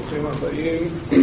ברוכים הבאים.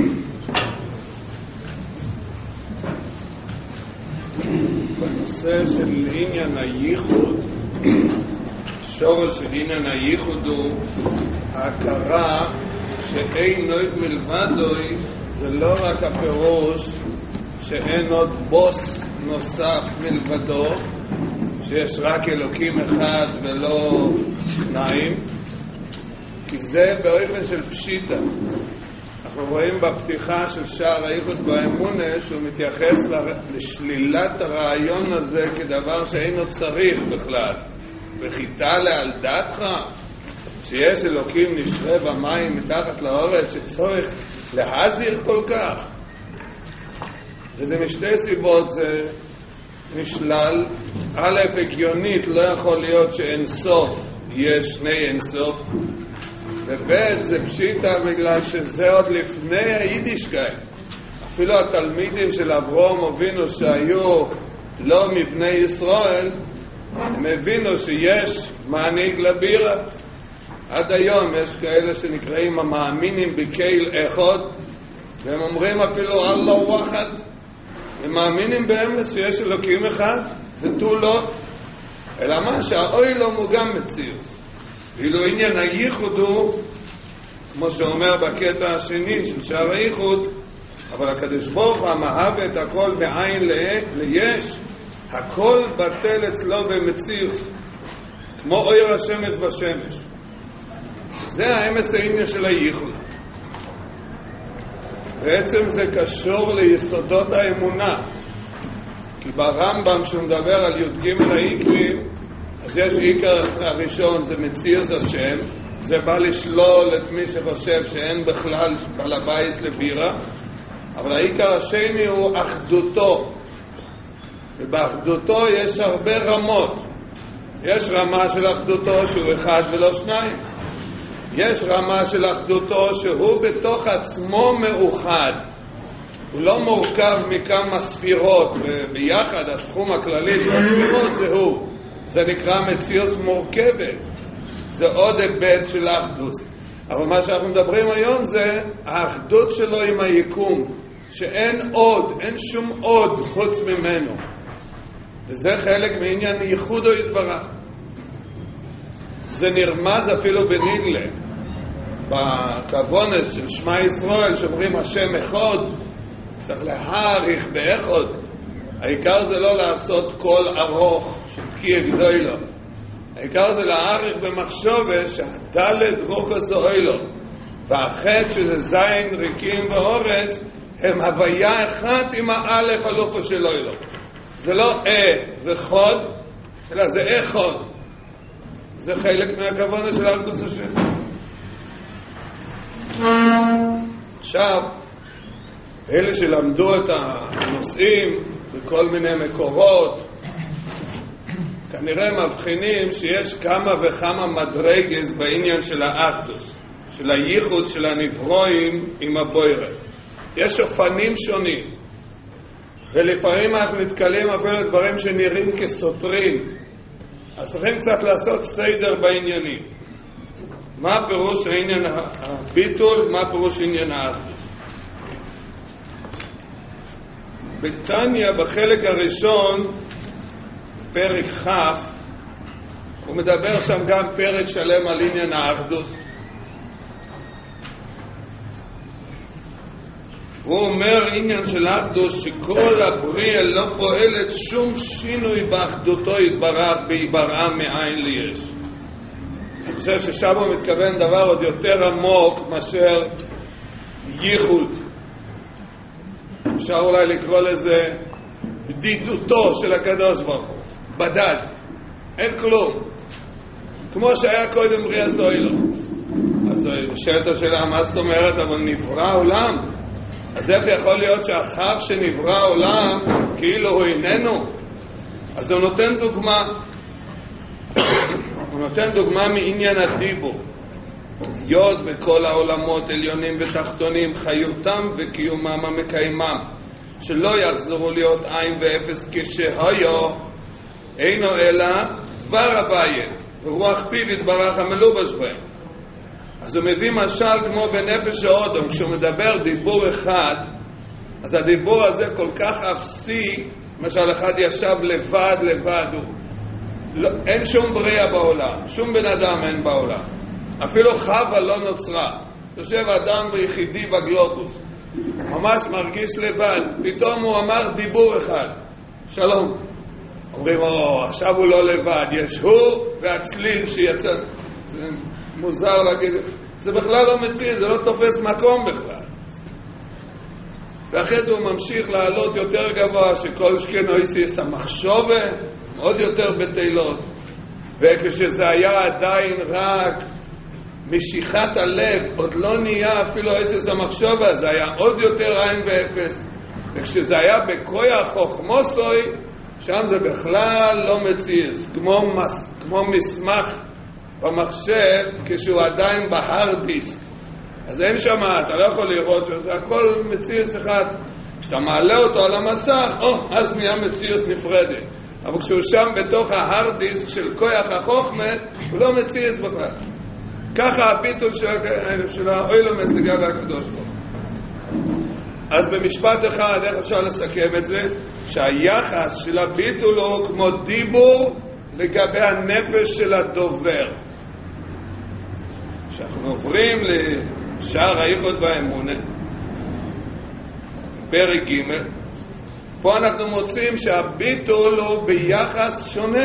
בנושא של עניין הייחוד, שורש של עניין הייחוד הוא ההכרה שאין עוד מלבדוי. זה לא רק הפירוש שאין עוד בוס נוסף מלבדו, שיש רק אלוקים אחד ולא שניים, כי זה באופן של פשיטה. אנחנו רואים בפתיחה של שער הייחוד והאמונה שהוא מתייחס לשלילת הרעיון הזה כדבר שאינו צריך בכלל. וחיטה על דעתך שיש אלוקים נשרה במים מתחת לאורץ שצורך להזהיר כל כך. וזה משתי סיבות. זה נשלל. א', הגיונית לא יכול להיות שאין סוף יש שני אין סוף, וב' זה פשיטה בגלל שזה עוד לפני היידישקייט. אפילו התלמידים של אברהם אבינו שהיו לא מבני ישראל, הם הבינו שיש מנהיג לבירה. עד היום יש כאלה שנקראים המאמינים בקהיל אחד, והם אומרים אפילו אללה ווחד, הם מאמינים באמת שיש אלוקים אחד ותו לא, אלא מה שהאוי לא מוגם מציאות. ואילו עניין הייחוד הוא, כמו שאומר בקטע השני של שער הייחוד, אבל הקדוש ברוך הוא המהווה את הכל בעין ליש, הכל בטל אצלו במציאות, כמו אור השמש בשמש. זה האמס העניין של הייחוד. בעצם זה קשור ליסודות האמונה, כי ברמב"ם שהוא מדבר על י"ג העיקרים, אז יש עיקר הראשון, זה מציאות השם, זה בא לשלול את מי שחושב שאין בכלל בעל הבית לבירה. אבל העיקר השני הוא אחדותו, ובאחדותו יש הרבה רמות. יש רמה של אחדותו שהוא אחד ולא שניים, יש רמה של אחדותו שהוא בתוך עצמו מאוחד, הוא לא מורכב מכמה ספירות וביחד הסכום הכללי של הספירות זה הוא. זה נקרא מציאות מורכבת, זה עוד היבט של האחדות. אבל מה שאנחנו מדברים היום זה האחדות שלו עם היקום, שאין עוד, אין שום עוד חוץ ממנו, וזה חלק מעניין ייחודו יתברך. זה נרמז אפילו בניגלה בכוונס של שמע ישראל שאומרים השם אחד, צריך להעריך באחד. העיקר זה לא לעשות קול ארוך שתקיע גדולו, העיקר זה להעריך במחשבה שהדלת רוחס אוילו והחטא שזה זין ריקים באורץ הם הוויה אחת עם האלף הלופו של אוילו. זה לא וחוד, אלא זה אחד. זה חלק מהכוונה של אחדות השם. עכשיו אלה שלמדו את הנושאים בכל מיני מקורות כנראה מבחינים שיש כמה וכמה מדרגס בעניין של האחדות, של הייחוד של הנברואים עם הבוירה. יש אופנים שונים, ולפעמים אנחנו נתקלים אפילו דברים שנראים כסותרים, אז צריכים קצת לעשות סדר בעניינים. מה פירוש העניין הביטול, מה פירוש עניין האחדות. בתניא בחלק הראשון פרק כ' הוא מדבר שם גם פרק שלם על עניין האחדות. הוא אומר עניין של האחדות שכל הבריאה לא פועלת שום שינוי באחדותו יתברך בהיבראה מאין ליש. אני חושב ששם הוא מתכוון דבר עוד יותר עמוק מאשר ייחוד. אפשר אולי לקרוא לזה בדידותו של הקדוש ברוך הוא, בדד, אין כלום, כמו שהיה קודם בריאה זוילו. אז שאלת השאלה, מה זאת אומרת? אבל נברא עולם, אז איך יכול להיות שאחר שנברא עולם כאילו הוא איננו? אז הוא נותן דוגמה הוא נותן דוגמה מעניין הדיבור. יוד בכל העולמות עליונים ותחתונים, חיותם וקיומם המקיימם, שלא יחזרו להיות עין ואפס כשהיו, אינו אלא דבר הבית ורוח פיו יתברך המלובש בהם. אז הוא מביא משל כמו בנפש האודום, כשהוא מדבר דיבור אחד, אז הדיבור הזה כל כך אפסי, למשל אחד ישב לבד, לא, אין שום בריאה בעולם, שום בן אדם אין בעולם, אפילו חווה לא נוצרה, יושב אדם ויחידי בגלובוס, ממש מרגיש לבד, פתאום הוא אמר דיבור אחד, שלום. אומרים, עכשיו הוא לא לבד, יש הוא והצליל שיצא. זה מוזר להגיד, זה בכלל לא מציע, זה לא תופס מקום בכלל. ואחרי זה הוא ממשיך לעלות יותר גבוה, שכל שכנויסיס המחשובה, עוד יותר בתהילות. וכשזה היה עדיין רק משיכת הלב, עוד לא נהיה אפילו איזה המחשובה, זה היה עוד יותר עין ואפס. וכשזה היה בכוח חוכמוסוי, שם זה בכלל לא מציז, כמו מסמך במחשב כשהוא עדיין בהארד דיסק. אז אין שם, אתה לא יכול לראות שזה הכל מציז אחד. כשאתה מעלה אותו על המסך, אז נהיה מציז נפרדת. אבל כשהוא שם בתוך ההארד דיסק של כוח החוכמה, הוא לא מציז בכלל. ככה הביטול של האוילומס לגבי הקדוש ברוך הוא. אז במשפט אחד, איך אפשר לסכם את זה? שהיחס של הביטול הוא כמו דיבור לגבי הנפש של הדובר. כשאנחנו עוברים לשער הייחוד והאמונה, פרק ג', פה אנחנו מוצאים שהביטול הוא ביחס שונה.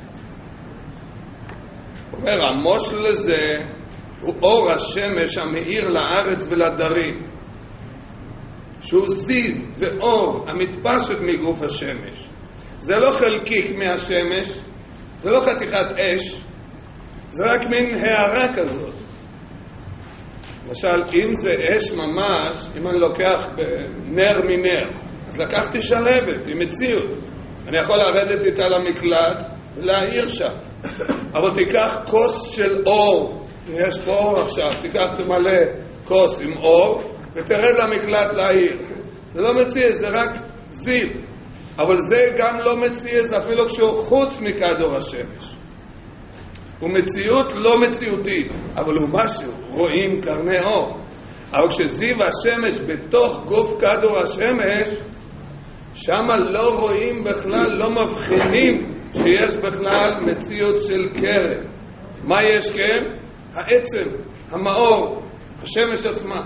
אומר, המושל לזה הוא אור השמש המאיר לארץ ולדרים, שהוא זיו ואור המתפשט מגוף השמש. זה לא חלקיק מהשמש, זה לא חתיכת אש, זה רק מין הערה כזאת. למשל, אם זה אש ממש, אם אני לוקח נר מנר, אז לקחתי שלבת עם מציאות. אני יכול לרדת איתה למקלט ולהעיר שם. אבל תיקח כוס של אור, יש פה אור עכשיו, תיקח תמלא כוס עם אור, ותרד למקלט להעיר. זה לא מציז, זה רק זיו. אבל זה גם לא מציז אפילו כשהוא חוץ מכדור השמש. הוא מציאות לא מציאותית, אבל הוא משהו, רואים קרני אור. אבל כשזיו השמש בתוך גוף כדור השמש, שם לא רואים בכלל, לא מבחינים שיש בכלל מציאות של קרן. מה יש כן? העצם, המאור, השמש עצמה.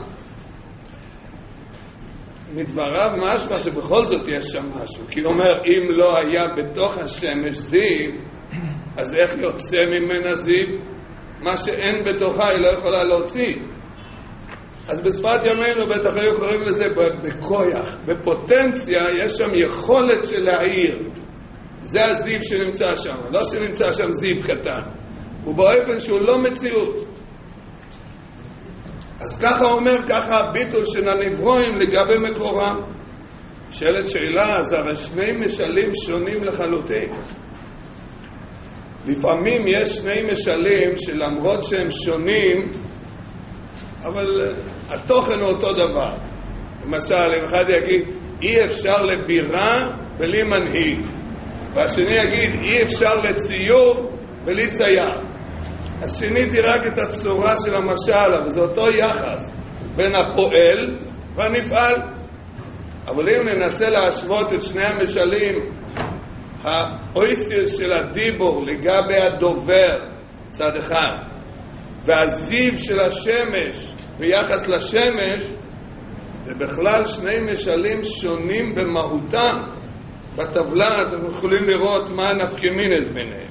מדבריו משמע שבכל זאת יש שם משהו, כי הוא אומר, אם לא היה בתוך השמש זיו, אז איך יוצא ממנה זיו? מה שאין בתוכה היא לא יכולה להוציא. אז בשפת ימינו בטח היו קוראים לזה בכוח, בפוטנציה יש שם יכולת של להעיר. זה הזיו שנמצא שם, לא שנמצא שם זיו קטן, הוא באופן שהוא לא מציאות. אז ככה אומר, ככה הביטול של הנברואים לגבי מקורם. שאלת שאלה, אז הרי שני משלים שונים לחלוטין. לפעמים יש שני משלים שלמרות שהם שונים, אבל התוכן הוא אותו דבר. למשל, אם אחד יגיד, אי אפשר לבירה בלי מנהיג, והשני יגיד, אי אפשר לציור בלי צייר. אז שיניתי רק את הצורה של המשל, אבל זה אותו יחס בין הפועל והנפעל. אבל אם ננסה להשוות את שני המשלים, האויסיוס של הדיבור לגבי הדובר צד אחד, והזיו של השמש ביחס לשמש, זה בכלל שני משלים שונים במהותם. בטבלה אתם יכולים לראות מה נפקמינס ביניהם.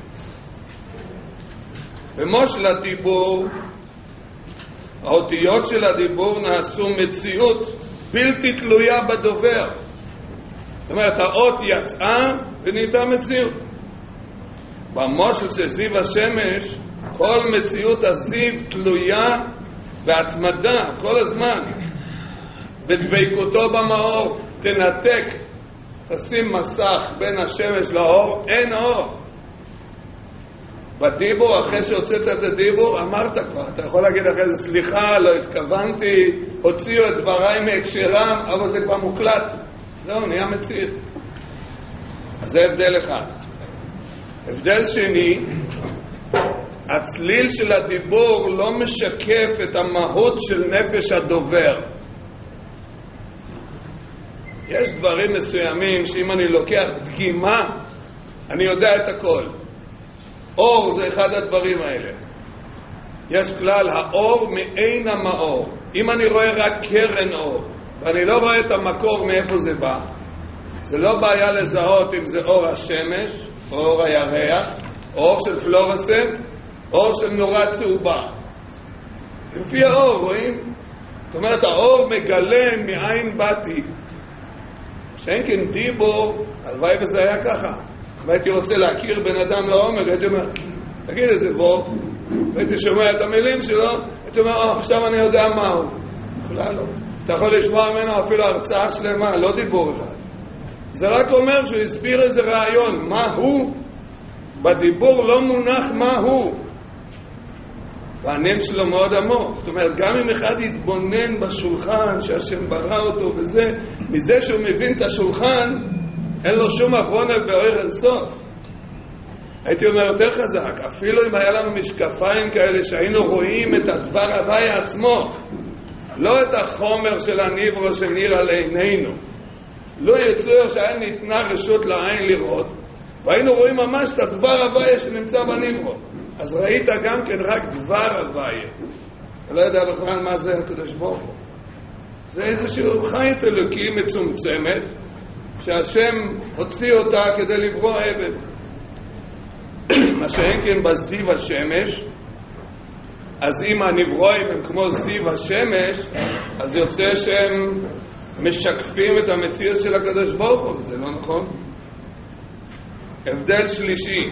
במושל הדיבור, האותיות של הדיבור נעשו מציאות בלתי תלויה בדובר. זאת אומרת, האות יצאה ונהייתה מציאות. במושל של זיו השמש, כל מציאות הזיו תלויה בהתמדה כל הזמן, בדבקותו במאור. תנתק, תשים מסך בין השמש לאור, אין אור. בדיבור, אחרי שהוצאת את הדיבור, אמרת כבר, אתה יכול להגיד אחרי זה, סליחה, לא התכוונתי, הוציאו את דבריי מהקשרם, אבל זה כבר מוקלט. לא, נהיה מציאות. אז זה הבדל אחד. הבדל שני, הצליל של הדיבור לא משקף את המהות של נפש הדובר. יש דברים מסוימים שאם אני לוקח דגימה אני יודע את הכל. אור זה אחד הדברים האלה. יש כלל, האור מעין המאור. אם אני רואה רק קרן אור ואני לא רואה את המקור מאיפה זה בא, זה לא בעיה לזהות אם זה אור השמש או אור הירח, אור של פלורסנט, אור של נורה צהובה. לפי האור רואים? זאת אומרת, האור מגלה מאין באתי. שאין כן דיבור, הלוואי וזה היה ככה. והייתי רוצה להכיר בן אדם לעומק, הייתי אומר, תגיד איזה וורט, והייתי שומע את המילים שלו, הייתי אומר, עכשיו אני יודע מהו. בכלל לא. אתה יכול לשמוע ממנו אפילו הרצאה שלמה, לא דיבור אחד. זה רק אומר שהוא הסביר איזה רעיון, מה הוא? בדיבור לא מונח מה הוא. והעניין שלו מאוד עמוק. זאת אומרת, גם אם אחד יתבונן בשולחן שהשם ברא אותו וזה, מזה שהוא מבין את השולחן, אין לו שום עוונה באור אין סוף. הייתי אומר יותר חזק, אפילו אם היה לנו משקפיים כאלה שהיינו רואים את הדבר הוויה עצמו, לא את החומר של הניברו שנראה לעינינו, לא יצור שהיה ניתנה רשות לעין לראות, והיינו רואים ממש את הדבר הוויה שנמצא בניברו. אז ראית גם כן רק דבר הוויה. אתה לא יודע בכלל מה זה הקדוש ברוך הוא. זה איזשהו חיות אלוקי מצומצמת שהשם הוציא אותה כדי לברוא אבן. מה שאין כן בזיו השמש, אז אם הנברואים הם כמו זיו השמש, אז יוצא שהם משקפים את המציאות של הקדוש ברוך הוא. זה לא נכון. הבדל שלישי,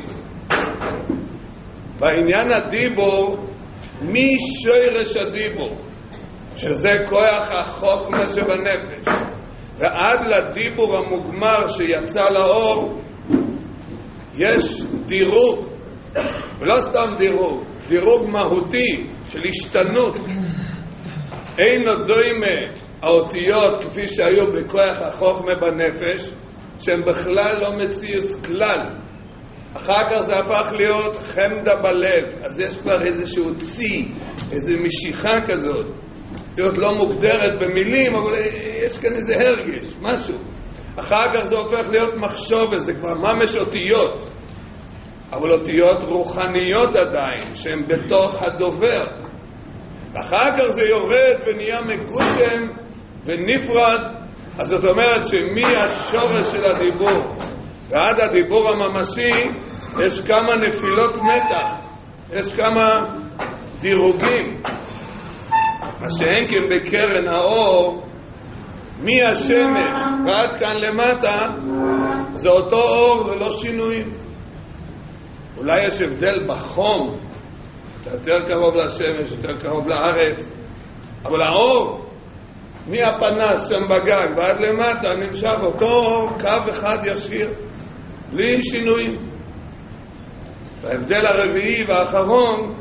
בעניין הדיבור, מי שורש הדיבור, שזה כוח החוכמה שבנפש, ועד לדיבור המוגמר שיצא לאור, יש דירוג, ולא סתם דירוג, דירוג מהותי של השתנות. אין דומה האותיות כפי שהיו בכוח החוכמה בנפש, שהם בכלל לא מציאוס כלל. אחר כך זה הפך להיות חמדה בלב, אז יש כבר איזשהו צי, איזו משיכה כזאת. להיות לא מוגדרת במילים, אבל יש כאן איזה הרגש, משהו. אחר כך זה הופך להיות מחשוב, זה כבר ממש אותיות. אבל אותיות רוחניות עדיין, שהן בתוך הדובר. ואחר כך זה יורד ונהיה מגושם ונפרד. אז זאת אומרת שמי השורש של הדיבור ועד הדיבור הממשי יש כמה נפילות מתח, יש כמה דירוגים. מה שאין כן בקרן האור, מי השמש ועד כאן למטה, זה אותו אור ללא שינויים. אולי יש הבדל בחום, אתה יותר קרוב לשמש, יותר קרוב לארץ, אבל האור מהפנס שם בגג ועד למטה נמשך אותו קו אחד ישיר בלי שינויים. וההבדל הרביעי והאחרון,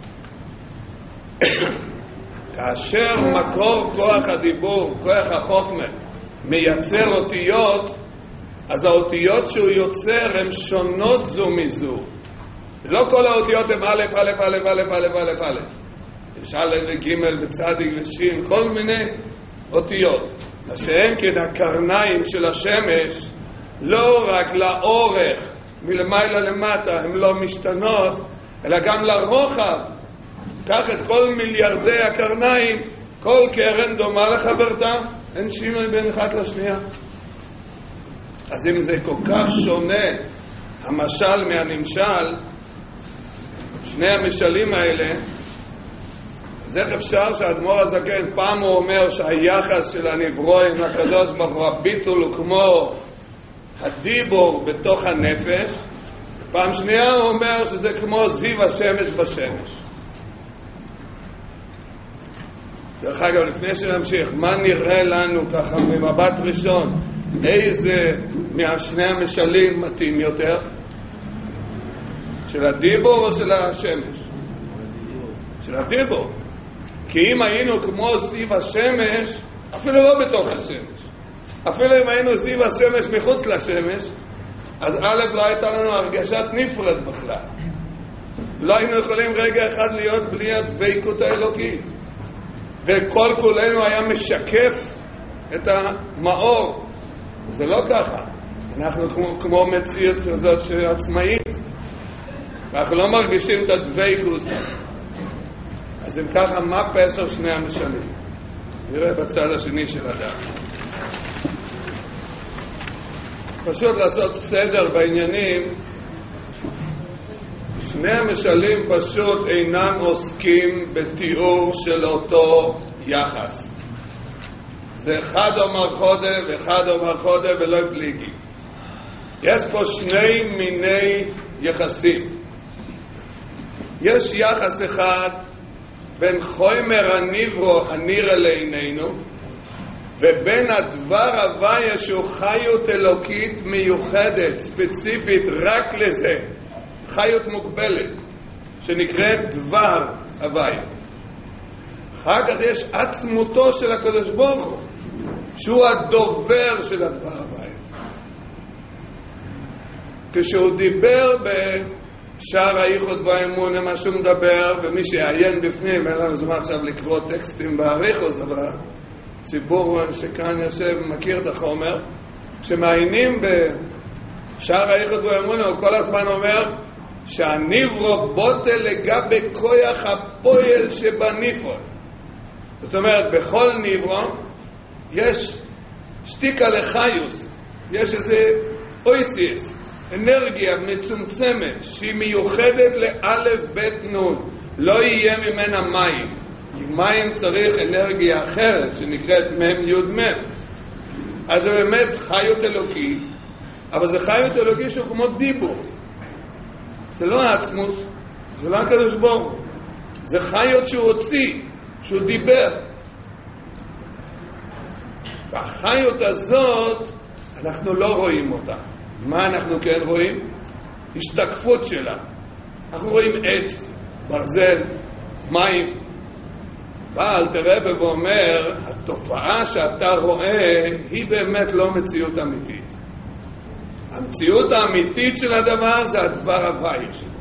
כאשר מקור כוח הדיבור, כוח החוכמה, מייצר אותיות, אז האותיות שהוא יוצר הן שונות זו מזו. לא כל האותיות הן א', א', א', א', א', א', א'. יש א' וג' וצדיק ושין, כל מיני אותיות. מה שאין כן הקרניים של השמש, לא רק לאורך מלמעלה למטה הן לא משתנות, אלא גם לרוחב. קח את כל מיליארדי הקרניים, כל קרן דומה לחברתה, אין שינוי בין אחת לשנייה. אז אם זה כל כך שונה המשל מהנמשל, שני המשלים האלה, אז איך אפשר שהאדמו"ר הזקן, פעם הוא אומר שהיחס של הנברואים לקדוש ברוך הוא הביטול הוא כמו הדיבור בתוך הנפש, פעם שנייה הוא אומר שזה כמו זיו השמש בשמש. דרך אגב, לפני שנמשיך, מה נראה לנו ככה ממבט ראשון, איזה מהשני המשלים מתאים יותר? של הדיבור או של השמש? של הדיבור. כי אם היינו כמו זיו השמש, אפילו לא בתוך השמש, אפילו אם היינו זיו השמש מחוץ לשמש, אז א' לא הייתה לנו הרגשת נפרד בכלל. לא היינו יכולים רגע אחד להיות בלי הדבקות האלוקית, וכל כולנו היה משקף את המאור. זה לא ככה. אנחנו כמו מציאות כזאת שעצמאית, ואנחנו לא מרגישים את הדבקות. אז אם ככה, מה פשר שני המשלים? נראה בצד השני של הדף. פשוט לעשות סדר בעניינים. שני המשלים פשוט אינם עוסקים בתיאור של אותו יחס. זה אחד אומר חודה ואחד אומר חודה ולא פליגי. יש פה שני מיני יחסים. יש יחס אחד בין חומר הניברו הנראה לעינינו, ובין הדבר הוויה שהוא חיות אלוקית מיוחדת, ספציפית רק לזה, חיות מוגבלת, שנקראת דבר הוויה. אחר כך יש עצמותו של הקדוש ברוך הוא, שהוא הדובר של הדבר הוויה. כשהוא דיבר בשער הייחוד והאמונה, מה שהוא מדבר, ומי שיעיין בפנים, אין לנו זמן עכשיו לקרוא טקסטים באריכות, אבל הציבור שכאן יושב מכיר את החומר. כשמעיינים בשער הייחוד והאמונה, הוא כל הזמן אומר שהניברו בוטל לגבי כוח הפועל שבניפול. זאת אומרת, בכל ניברו יש שתיקה לחיוס, יש איזה אויסיס, אנרגיה מצומצמת שהיא מיוחדת לאלף בית נון, לא יהיה ממנה מים, כי מים צריך אנרגיה אחרת שנקראת מם יוד מם. אז זה באמת חיות אלוקי, אבל זה חיות אלוקי שהוא כמו דיבור. זה לא העצמוס, זה לא הקדוש ברוך הוא, זה חיות שהוא הוציא, שהוא דיבר. והחיות הזאת אנחנו לא רואים אותה. מה אנחנו כן רואים? השתקפות שלה. אנחנו רואים עץ, ברזל, מים. אבל תראה ואומר, התופעה שאתה רואה היא באמת לא מציאות אמיתית. המציאות האמיתית של הדבר זה הדבר הוויה שלו.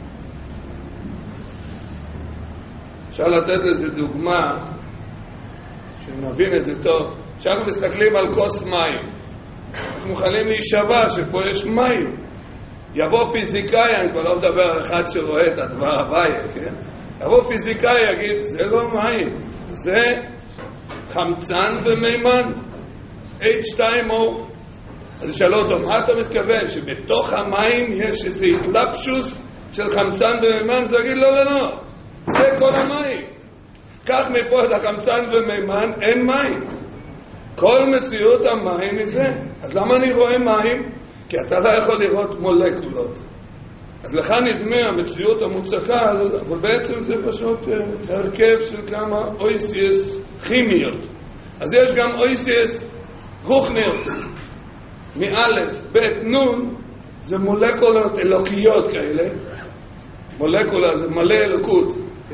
אפשר לתת לזה דוגמה שנבין את זה טוב. כשאנחנו מסתכלים על כוס מים, אנחנו מוכנים להישבע שפה יש מים. יבוא פיזיקאי, אני כבר לא מדבר על אחד שרואה את הדבר הוויה, כן? יבוא פיזיקאי יגיד, זה לא מים, זה חמצן ומימן, H2O. אז שאלו אותו, מה אתה מתכוון? שבתוך המים יש איזה התלבשוס של חמצן ומימן? זה יגיד, לא, לא, לא, זה כל המים. קח מפה את החמצן ומימן, אין מים. כל מציאות המים מזה. אז למה אני רואה מים? כי אתה לא יכול לראות מולקולות. אז לך נדמה המציאות המוצקה, אבל בעצם זה פשוט הרכב של כמה אויסיס כימיות. אז יש גם אויסיס רוחניות. מאלף, בית, נון, זה מולקולות אלוקיות כאלה. מולקולה זה מלא אלוקות.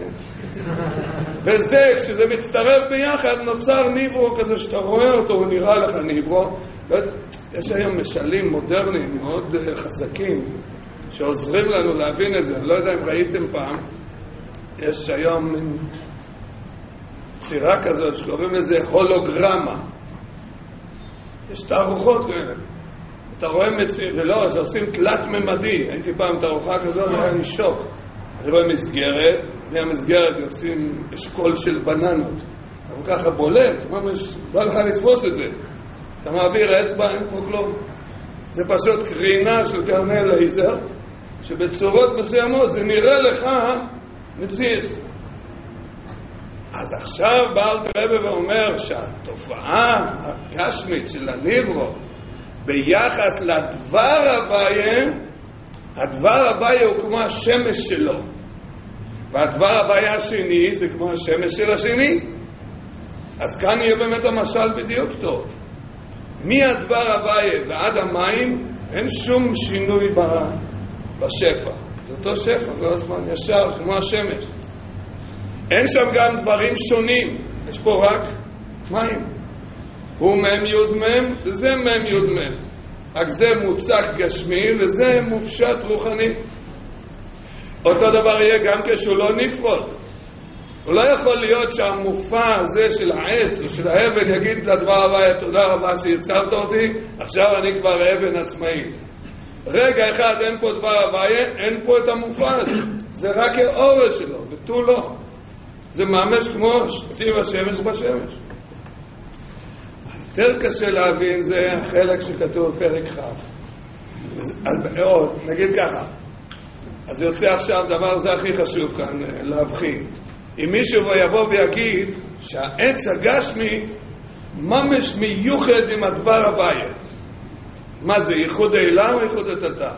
וזה, כשזה מצטרף ביחד, נוצר ניברו כזה שאתה רואה אותו, הוא נראה לך ניברו. יש היום משלים מודרניים מאוד חזקים שעוזרים לנו להבין את זה. אני לא יודע אם ראיתם פעם, יש היום מין צירה כזאת שקוראים לזה הולוגרמה. יש תערוכות כאלה. אתה רואה ולא, זה עושים תלת ממדי. הייתי פעם תערוכה כזאת, היה לי שוק. אני רואה מסגרת, מהמסגרת יוצאים אשכול של בננות. אבל ככה בולט, ממש בא לך לתפוס את זה. אתה מעביר אצבע, אין פה כלום. זה פשוט קרינה של קרני לייזר, שבצורות מסוימות זה נראה לך מציאס. אז עכשיו בעל תרבה ואומר שהתופעה הגשמית של הניברו ביחס לדבר הוויה, הדבר הוויה הוא כמו השמש שלו, והדבר הוויה השני זה כמו השמש של השני. אז כאן יהיה באמת המשל בדיוק טוב. מהדבר הוויה ועד המים אין שום שינוי בשפע, זה אותו שפע כל הזמן ישר כמו השמש. אין שם גם דברים שונים, יש פה רק מים. הוא מם יוד מם וזה מם יוד מם, רק זה מוצק גשמי וזה מופשט רוחני. אותו דבר יהיה גם כשהוא לא נפרד. הוא לא יכול להיות שהמופע הזה של העץ או של האבן יגיד לדבר הוויה, תודה רבה שיצרת אותי, עכשיו אני כבר אבן עצמאית. רגע אחד אין פה דבר הוויה, אין פה את המופע הזה. זה רק האור שלו, ותו לא. זה ממש כמו סיב השמש בשמש. יותר קשה להבין זה החלק שכתוב בפרק כ'. אז עוד, נגיד ככה. אז יוצא עכשיו דבר זה הכי חשוב כאן להבחין. אם מישהו יבוא ויגיד שהעץ הגשמי ממש מיוחד עם הדבר הוויה. מה זה, ייחוד העילה או ייחוד התתה?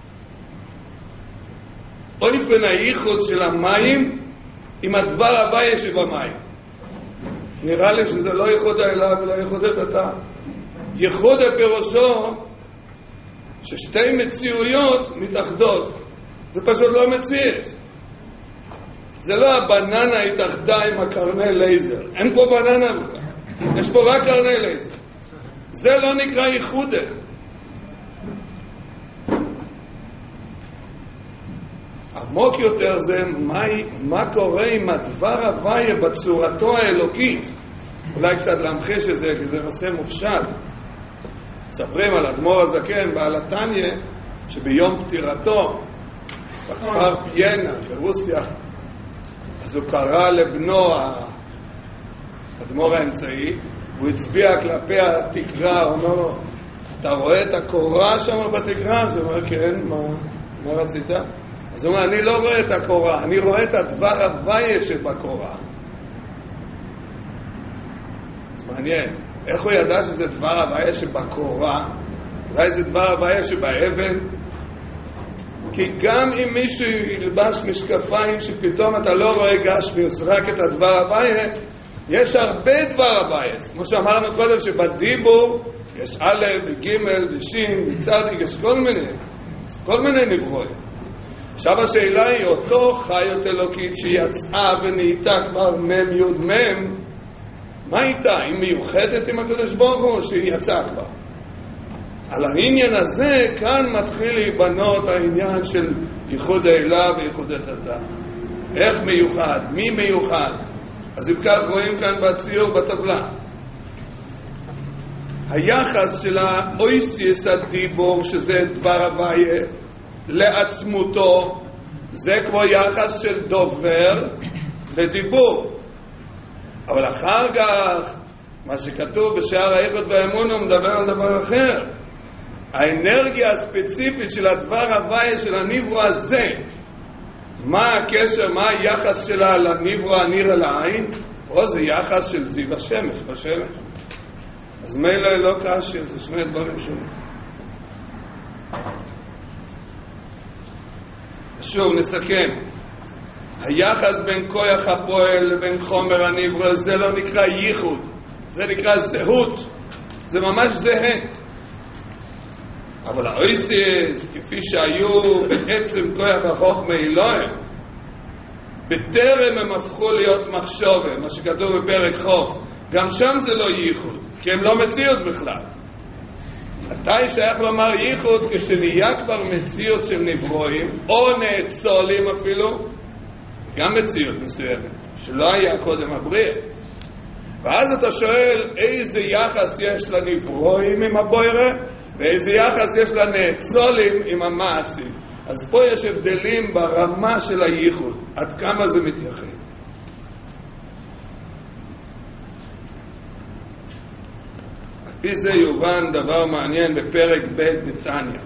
אופן הייחוד של המים עם הדבר הוויה שבמים. נראה לי שזה לא ייחוד העילה ולא ייחוד התתה. ייחוד הפירושו ששתי מציאויות מתאחדות. זה פשוט לא מציאות. זה לא הבננה התאחדה עם הקרני לייזר. אין פה בננה בכלל. יש פה רק קרני לייזר. זה לא נקרא ייחודה. עמוק יותר זה מה קורה עם הדבר הוויה בצורתו האלוקית. אולי קצת להמחיש את זה, כי זה נושא מופשט. מספרים על אדמו"ר הזקן בעל התניא, שביום פטירתו, בכפר פיינה, ברוסיה, אז הוא קרא לבנו, האדמו"ר האמצעי, והוא הצביע כלפי התקרה, הוא אומר לו, אתה רואה את הקורה שם בתקרה? אז הוא אומר, כן, מה רצית? אז הוא אומר, אני לא רואה את הקורה, אני רואה את הדבר הוויה שבקורה. אז מעניין, איך הוא ידע שזה דבר הוויה שבקורה? אולי זה דבר הוויה שבאבן? כי גם אם מישהו ילבש משקפיים שפתאום אתה לא רואה גשמיוס, רק את הדבר הוויה, יש הרבה דבר הוויה. כמו שאמרנו קודם שבדיבור יש א' וג' ושין וצדיק, יש כל מיני נברואים. עכשיו השאלה היא, אותו חיות אלוקית שיצאה ונהייתה כבר מם יוד מם, מה איתה? היא מיוחדת עם הקדוש ברוך הוא או שהיא יצאה כבר? על העניין הזה כאן מתחיל להיבנות העניין של ייחוד העילה וייחוד התתה. איך מיוחד? מי מיוחד? אז אם כך רואים כאן בציור בטבלה. היחס של האויסיס הדיבור, שזה דבר הוויה, לעצמותו, זה כמו יחס של דובר לדיבור. אבל אחר כך, מה שכתוב בשער האיחוד והאמון, הוא מדבר על דבר אחר. האנרגיה הספציפית של הדבר הוויה של הניברו הזה, מה הקשר, מה היחס שלה לניברו הנראה לעין? או זה יחס של זיו השמש בשמש. אז מילא לא קשה, זה שני דברים שונים. שוב נסכם. היחס בין כוח הפועל לבין חומר הניברו, זה לא נקרא ייחוד, זה נקרא זהות. זה ממש זהה. אבל האויסיס, כפי שהיו בעצם כוח החוכמה אלוהים, בטרם הם הפכו להיות מחשבה, מה שכתוב בפרק חוף, גם שם זה לא ייחוד, כי הם לא מציאות בכלל. מתי שייך לומר ייחוד? כשנהיה כבר מציאות של נברואים, או נאצולים אפילו, גם מציאות מסוימת, שלא היה קודם הבריאה. ואז אתה שואל, איזה יחס יש לנברואים עם הבוירה, ואיזה יחס יש לנאצולים עם המעצים. אז פה יש הבדלים ברמה של הייחוד, עד כמה זה מתייחד. על פי זה יובן דבר מעניין בפרק ב' בתניא.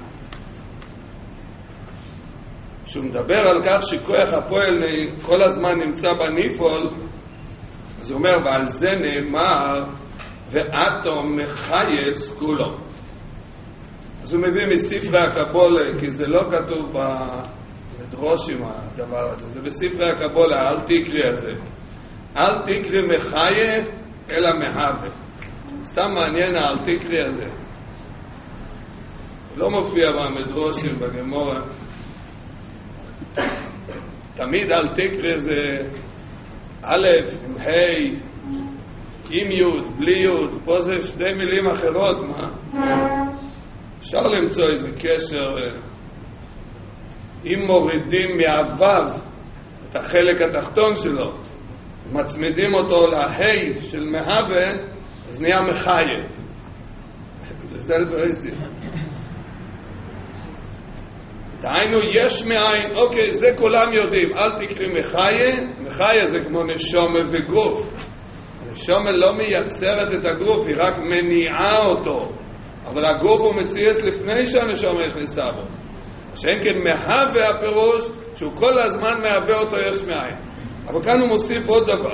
כשהוא מדבר על כך שכוח הפועל כל הזמן נמצא בניפול, אז הוא אומר, ועל זה נאמר, ואטום מחייס כולו. אז הוא מביא מספרי הקבולה, כי זה לא כתוב בדרושים הדבר הזה, זה בספרי הקבולה, אל תקרי הזה. אל תקרי מחיה, אלא מהווה. סתם מעניין האל תקרי הזה. לא מופיע במדרושים, בגמורה. תמיד אל תקרי זה א' עם ה' עם י' בלי י', פה זה שתי מילים אחרות, מה? אפשר למצוא איזה קשר. אם מורידים מהוו את החלק התחתון שלו, מצמידים אותו להי של מהווה, אז נהיה מחיה. זה לבריסיס. דהיינו יש מאין, אוקיי, זה כולם יודעים, אל תקרי מחיה, מחיה זה כמו נשומה וגוף. נשומה לא מייצרת את הגוף, היא רק מניעה אותו. אבל הגוף הוא מציאס לפני שהנשומה הכניסה בו. שאין כן מהווה הפירוש, שהוא כל הזמן מהווה אותו יש מאין. אבל כאן הוא מוסיף עוד דבר.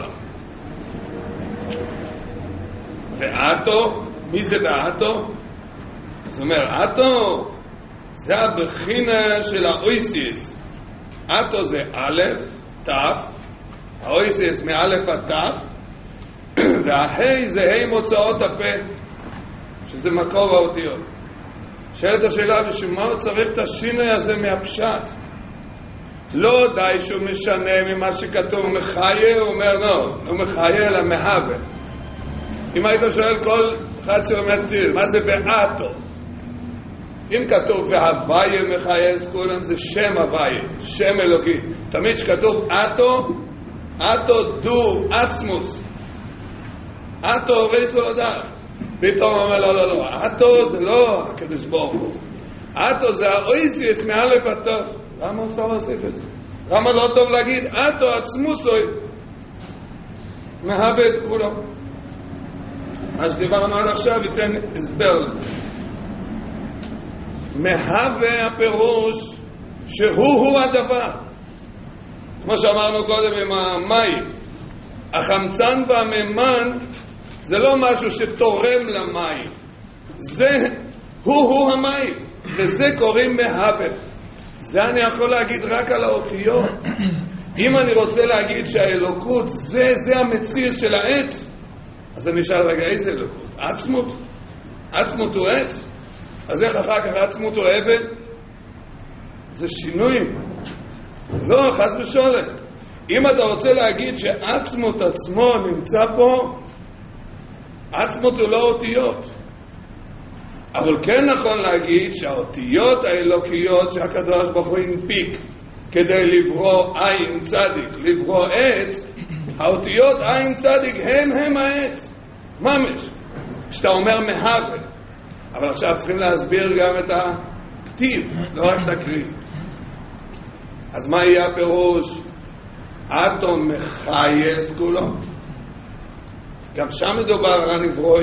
ואתו, מי זה באתו? זאת אומרת, אתו זה הבחינה של האויסיס. אתו זה א', ת', האויסיס מא' עד ת', וההי זה הי מוצאות הפה, שזה מקור האותיות. שאלת השאלה, בשביל מה הוא צריך את השינוי הזה מהפשט? לא די שהוא משנה ממה שכתוב מחיה, הוא אומר לא מחיה אלא מהווה. אם היית שואל כל אחד שלומד חסידות, מה זה באתו? אם כתוב והוויה מחיה, כולם זה שם הוויה, שם אלוקי. תמיד שכתוב אתו, אתו דו עצמוס. אתו רייסו לדעת. פתאום אומר לא, אתו זה לא הקדוש ברוך הוא. אתו זה האויסיס מאלף עד ת'. למה הוא צריך להוסיף את זה? למה לא טוב להגיד אתו עצמוסוי מהווה את כולו? מה שדיברנו עד עכשיו ייתן הסבר לזה. מהווה הפירוש שהוא הדבר, כמו שאמרנו קודם עם המים. החמצן והמימן זה לא משהו שתורם למים, זה הוא המים, וזה קוראים מהווה. זה אני יכול להגיד רק על האותיות. אם אני רוצה להגיד שהאלוקות זה המציאות של העץ, אז אני אשאל רגע, איזה אלוקות? עצמות? עצמות הוא עץ? אז איך אחר כך עצמות הוא אבן? זה שינויים. לא, חס ושולם. אם אתה רוצה להגיד שעצמות עצמו נמצא פה, עצמות הוא לא אותיות. אבל כן נכון להגיד שהאותיות האלוקיות שהקדוש ברוך הוא הנפיק כדי לברוא עין צדיק, לברוא עץ, האותיות עין צדיק הם העץ. ממש. כשאתה אומר מהווה. אבל עכשיו צריכים להסביר גם את הכתיב, לא רק את הקריא. אז מה יהיה הפירוש? אתו מחייס כולו. גם שם מדובר על הנברוי.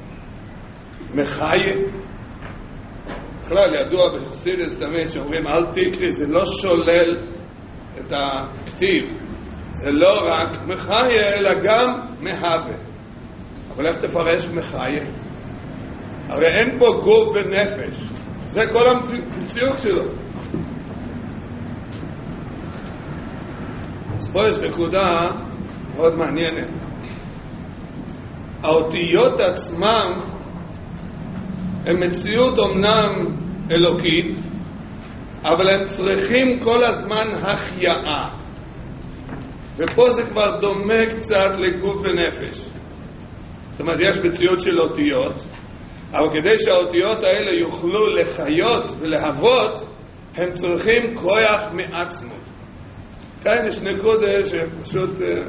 מחיה. בכלל ידוע בחסידות תמיד שאומרים אל תקרי, זה לא שולל את הכתיב. זה לא רק מחיה אלא גם מהווה. אבל איך תפרש מחיה? הרי אין פה גוף ונפש. זה כל המציאות שלו. אז פה יש נקודה מאוד מעניינת. האותיות עצמם הם מציאות אומנם אלוקית, אבל הם צריכים כל הזמן החייאה. ופה זה כבר דומה קצת לגוף ונפש. זאת אומרת, יש מציאות של אותיות, אבל כדי שהאותיות האלה יוכלו לחיות ולהוות, הם צריכים כוח מעצמות. כאן יש נקודה שפשוט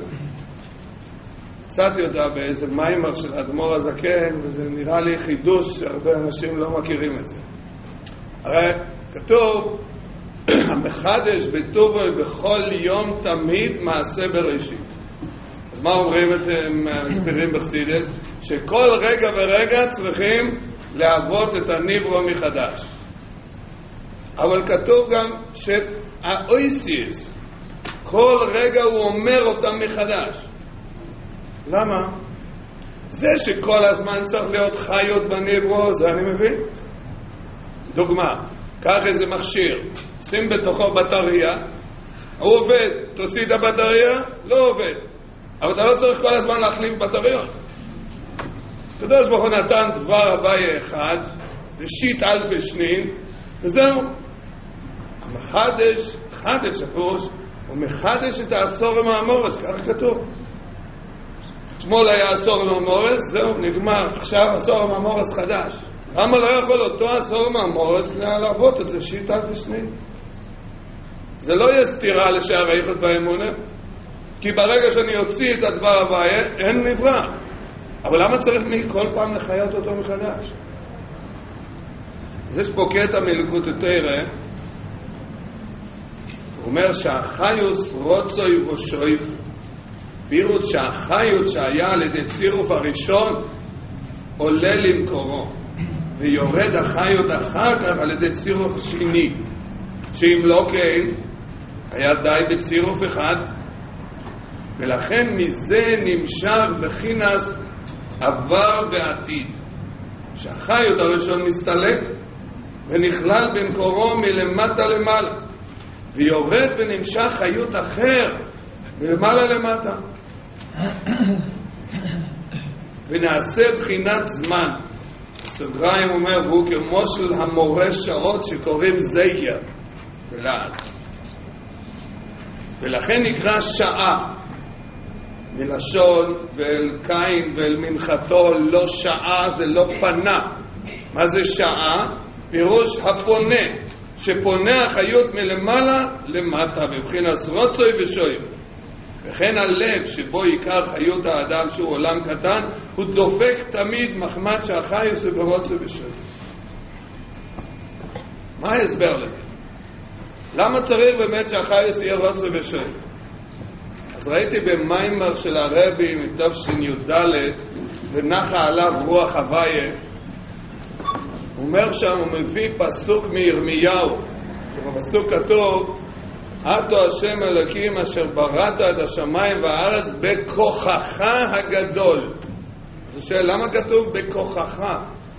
קצת יודע באיזה מיימר של אדמו"ר הזקן, וזה נראה לי חידוש שהרבה אנשים לא מכירים את זה. הרי כתוב, המחדש בטובו בכל יום תמיד מעשה בראשית. אז מה אומרים את הסברים בחסידות? שכל רגע ורגע צריכים להוות את הנברו מחדש. אבל כתוב גם שהאויסיס, כל רגע הוא אומר אותם מחדש. למה? זה שכל הזמן צריך להיות חיות בנברו, זה אני מבין. דוגמה, קח איזה מכשיר, שים בתוכו בטריה, הוא עובד, תוציא את הבטריה, לא עובד. אבל אתה לא צריך כל הזמן להחליף בטריות. הקדוש ברוך הוא נתן דבר הוויה אחד, ראשית אלפי שנין, וזהו. המחדש, חדש הפירוש, הוא מחדש את העשור המאמורס, כך כתוב. אתמול היה עשור המאמורס, זהו, נגמר. עכשיו עשור המאמורס חדש. למה לא יכול אותו עשור המאמורס לעבוד את זה, ראשית אלפי שנין? זה לא יהיה סתירה לשער הייחוד באמונה, כי ברגע שאני אוציא את הדבר הוויה, אין נברא. אבל למה צריך כל פעם לחיות אותו מחדש? אז יש פה קטע מליקוטי תורה, הוא אומר שהחיוס רוצוי ושויף, פירוט שהחיות שהיה על ידי צירוף הראשון עולה למקורו, ויורד החיות אחר כך על ידי צירוף שני, שאם לא כן היה די בצירוף אחד, ולכן מזה נמשך בחינס עבר ועתיד, שהחיות הראשון מסתלק ונכלל במקורו מלמטה למעלה, ויורד ונמשך חיות אחר מלמעלה למטה, ונעשה בחינת זמן. סוגריים אומר, והוא כמו של המורה שעות שקוראים זייר בלעז, ולכן נקרא שעה, מלשון ואל קין ואל מנחתו. לא שעה זה לא פנה. מה זה שעה? פירוש הפונה, שפונה החיות מלמעלה למטה, בבחינת רוצוי ושויב. וכן הלב שבו עיקר חיות האדם שהוא עולם קטן, הוא דופק תמיד מחמת שהחיוס הוא ברוצוי ושויב. מה ההסבר לזה? למה צריך באמת שהחיוס יהיה רוצוי ושויב? אז ראיתי במיימר של הרבי מתש"י ונחה עליו רוח הוויה, הוא אומר שם, הוא מביא פסוק מירמיהו, שבפסוק כתוב, אתו השם אלוקים אשר בראת את השמיים והארץ בכוחך הגדול. אז שאלה, למה כתוב בכוחך?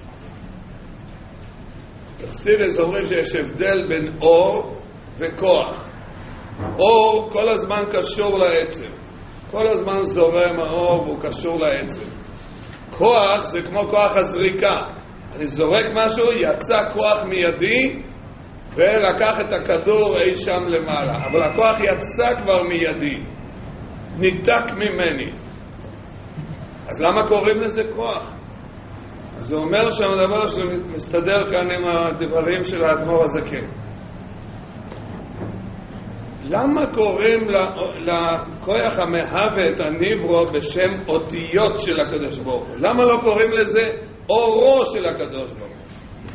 תחסידס אומרים שיש הבדל בין אור וכוח. אור כל הזמן קשור לעצם, כל הזמן זורם האור והוא קשור לעצם. כוח זה כמו כוח הזריקה, אני זורק משהו, יצא כוח מיידי ולקח את הכדור אי שם למעלה, אבל הכוח יצא כבר מיידי, ניתק ממני. אז למה קוראים לזה כוח? אז הוא אומר שם דבר שמסתדר כאן עם הדברים של האדמו"ר הזקן. למה קוראים לכוח המהווה את הנברו בשם אותיות של הקדוש ברוך הוא? למה לא קוראים לזה אורו של הקדוש ברוך הוא?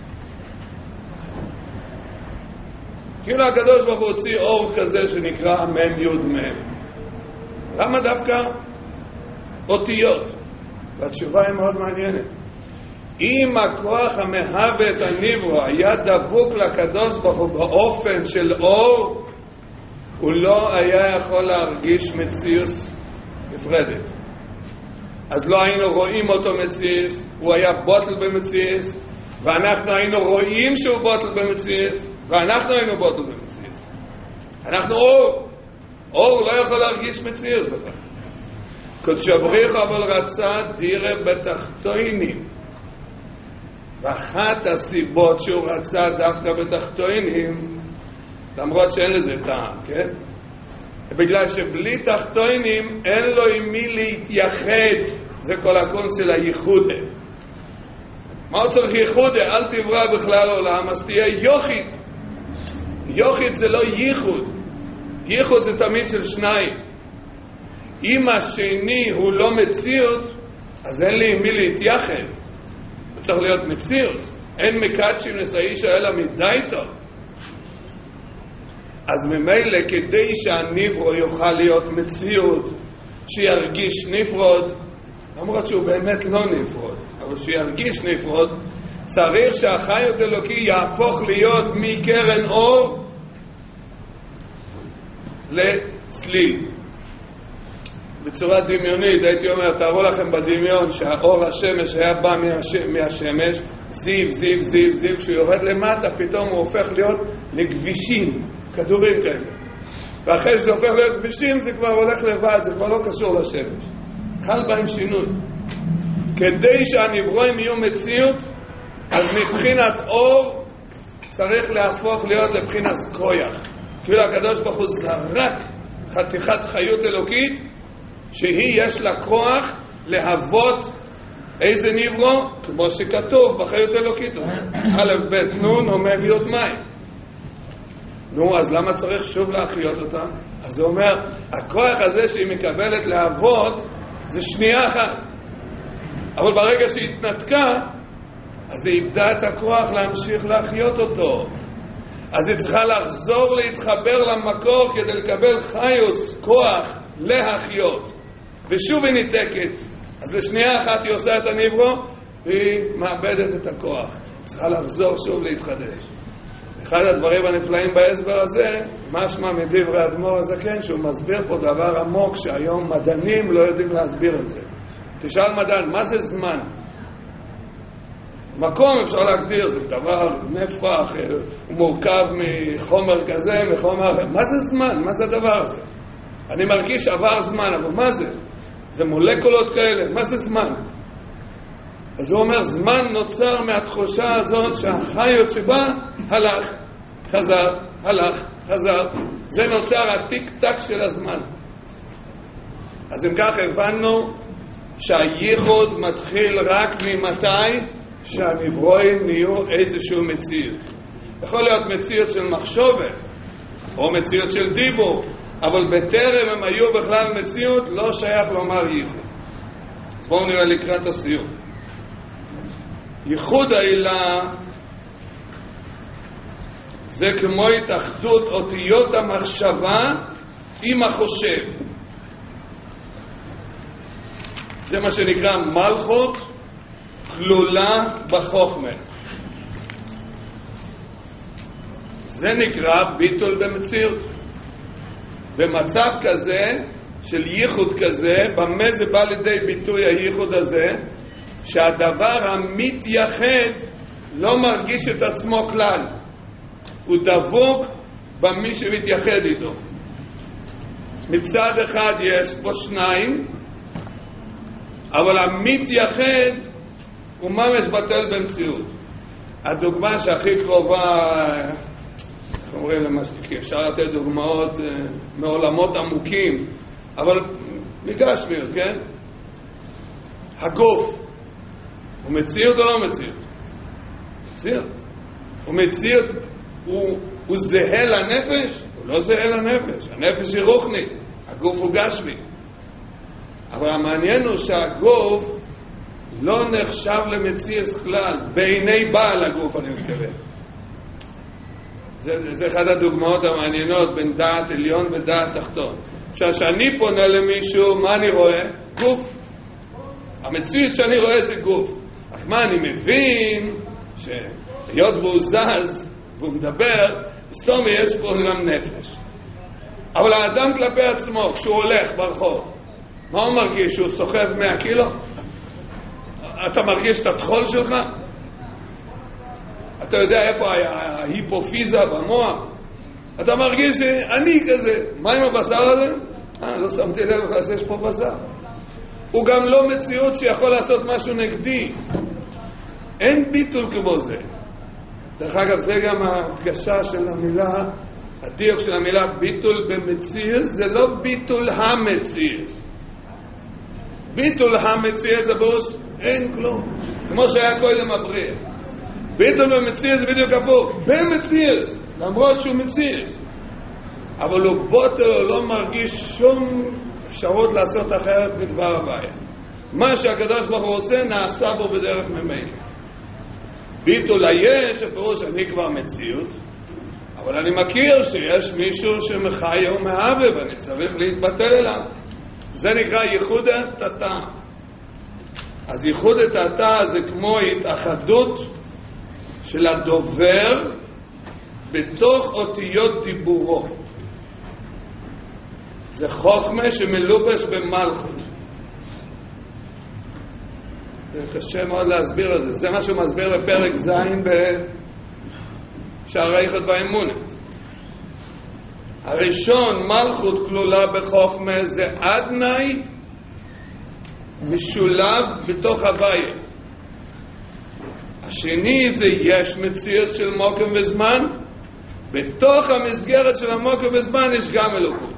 כאילו הקדוש ברוך הוא הוציא אור כזה שנקרא מם יוד מם. למה דווקא אותיות? והתשובה היא מאוד מעניינת. אם הכוח המהווה את הנברו היה דבוק לקדוש ברוך הוא באופן של אור, הוא לא היה יכול להרגיש מציאוס נפרדת. אז לא היינו רואים אותו מציאוס, הוא היה בוטל במציאוס, ואנחנו היינו רואים שהוא בוטל במציאוס, ואנחנו היינו בוטל במציאוס. אנחנו אור. אור לא יכול להרגיש מציאוס בכלל. קודש הבריך אבל רצה דירה בתחתונים. ואחת הסיבות שהוא רצה דווקא בתחתונים, למרות שאין לזה טעם, כן? בגלל שבלי תחתונים אין לו עם מי להתייחד. זה כל הקונץ של הייחודה. מה הוא צריך ייחודה? אל תברא בכלל עולם, אז תהיה יוחיד. יוחיד זה לא ייחוד. ייחוד זה תמיד של שניים. אם השני הוא לא מציאות, אז אין לי עם מי להתייחד. הוא צריך להיות מציאות. אין מקדשים לסעיש אלא מדי טוב. אז ממילא כדי שהנברו יוכל להיות מציאות, שירגיש נפרוד, למרות שהוא באמת לא נפרוד, אבל שירגיש נפרוד, צריך שהחיות אלוקי יהפוך להיות מקרן אור לצליל. בצורה דמיונית, הייתי אומר, תארו לכם בדמיון שהאור השמש היה בא מהשמש, זיו, זיו, זיו, זיו, כשהוא יורד למטה, פתאום הוא הופך להיות לגבישים, כדורים כאלה. ואחרי שזה הופך להיות גבישים, זה כבר הולך לבד, זה כבר לא קשור לשמש. חל בהם שינוי. כדי שהנברואים יהיו מציאות, אז מבחינת אור צריך להפוך להיות לבחינת כוח. כאילו הקדוש ברוך הוא זרק חתיכת חיות אלוקית, שהיא יש לה כוח להוות איזה נברו, כמו שכתוב בחיות אלוקית. א' ב' נון אומר להיות מים. נו, אז למה צריך שוב להחיות אותה? אז זה אומר, הכוח הזה שהיא מקבלת לעבוד זה שנייה אחת, אבל ברגע שהיא התנתקה אז היא איבדה את הכוח להמשיך להחיות אותו. אז היא צריכה לחזור להתחבר למקור כדי לקבל חיוס, כוח להחיות, ושוב היא ניתקת. אז לשנייה אחת היא עושה את הנברו והיא מאבדת את הכוח, צריכה לחזור שוב להתחדש. אחד הדברים הנפלאים בהסבר הזה, משמע מדברי האדמו"ר הזקן, שהוא מסביר פה דבר עמוק שהיום מדענים לא יודעים להסביר את זה. תשאל מדען, מה זה זמן? מקום אפשר להגדיר, זה דבר נפח, הוא מורכב מחומר כזה, מחומר אחר. מה זה זמן? מה זה הדבר הזה? אני מרגיש עבר זמן, אבל מה זה? זה מולקולות כאלה, מה זה זמן? אז הוא אומר, זמן נוצר מהתחושה הזאת שהחיות שבה הלך, חזר, הלך, חזר. זה נוצר הטיק טק של הזמן. אז אם כך הבנו שהייחוד מתחיל רק ממתי שהנברואים נהיו איזשהו מציאות. יכול להיות מציאות של מחשבת או מציאות של דיבור, אבל בטרם הם היו בכלל מציאות, לא שייך לומר ייחוד. אז בואו נראה לקראת הסיום. ייחוד העילה זה כמו התאחדות אותיות המחשבה עם החושב. זה מה שנקרא מלכות כלולה בחוכמה. זה נקרא ביטול במציאות. במצב כזה של ייחוד כזה, במה זה בא לידי ביטוי הייחוד הזה? שהדבר המתייחד לא מרגיש את עצמו כלל, הוא דבוק במי שמתייחד איתו. מצד אחד יש פה שניים, אבל המתייחד הוא ממש בטל במציאות. הדוגמה שהכי קרובה, אומרים למסליקים, אפשר לתת דוגמאות מעולמות עמוקים, אבל מגשמיות, כן? הגוף הוא מציאות או לא מציאות? מציאות. הוא מציאות, הוא זהה לנפש? הוא לא זהה לנפש. הנפש היא רוחנית, הגוף הוא גשמי. אבל המעניין הוא שהגוף לא נחשב למציאות כלל, בעיני בעל הגוף אני מתכוון. זה אחד הדוגמאות המעניינות בין דעת עליון ודעת תחתון. כשאני פונה למישהו, מה אני רואה? גוף. המציאות שאני רואה זה גוף. רק מה אני מבין? שהיות בו זז והוא מדבר, סתום יש פה גם נפש. אבל האדם כלפי עצמו, כשהוא הולך ברחוב, מה הוא מרגיש? שהוא סוחב 100 קילו? אתה מרגיש את התחול שלך? אתה יודע איפה ההיפופיזה במוח? אתה מרגיש שאני כזה. מה עם הבשר הזה? לא שמתי לב לך שיש פה בשר. הוא גם לא מציאות שיכול לעשות משהו נגדי. אין ביטול כמו זה. דרך אגב, זה גם ההדגשה של המילה, הדיוק של המילה ביטול במציאות, זה לא ביטול המציאות. ביטול המציאות זה בוס, אין כלום. כמו שהיה קודם הבריאה. ביטול במציאות זה בדיוק הפוך. במציאות, למרות שהוא מציאות. אבל הוא בוטל, הוא לא מרגיש שום אפשרות לעשות אחרת בדבר הבעיה. מה שהקדוש ברוך הוא רוצה נעשה בו בדרך ממילא. ביטול היש, הפירוש אני כבר מציאות, אבל אני מכיר שיש מישהו שמחי או מהווה ואני צריך להתבטל אליו. זה נקרא ייחוד התתה. אז ייחוד התתה זה כמו התאחדות של הדובר בתוך אותיות דיבורו. זה חוכמה שמלובש במלכות. זה קשה מאוד להסביר את זה. זה מה שהוא מסביר בפרק ז' בשערי ייחוד באמונה. הראשון, מלכות כלולה בחוכמה, זה אדני משולב בתוך הוויה. השני זה יש מציאות של מוקם וזמן, בתוך המסגרת של המוקם וזמן יש גם אלוקות.